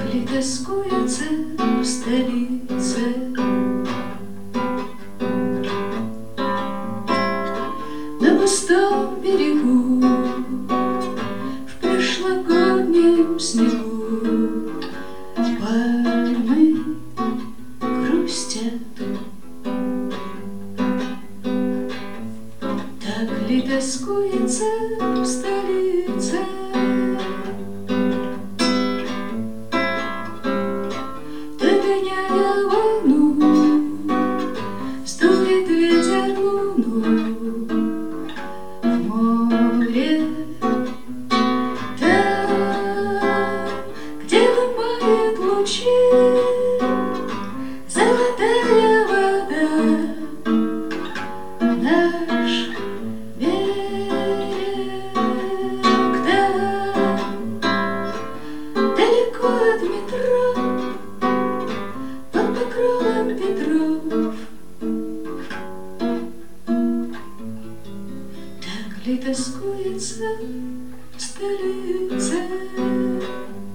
ли тоскуется в столице? На пустом берегу, в прошлогоднем снегу пальмы грустят. Так ли тоскуется в столице? Догоняя волну, студит ветер луну в море. Там, где ломает лучи золотая вода, наш берег. Там, далеко от метро, под покровом ветров. Так ли тоскуется в столице?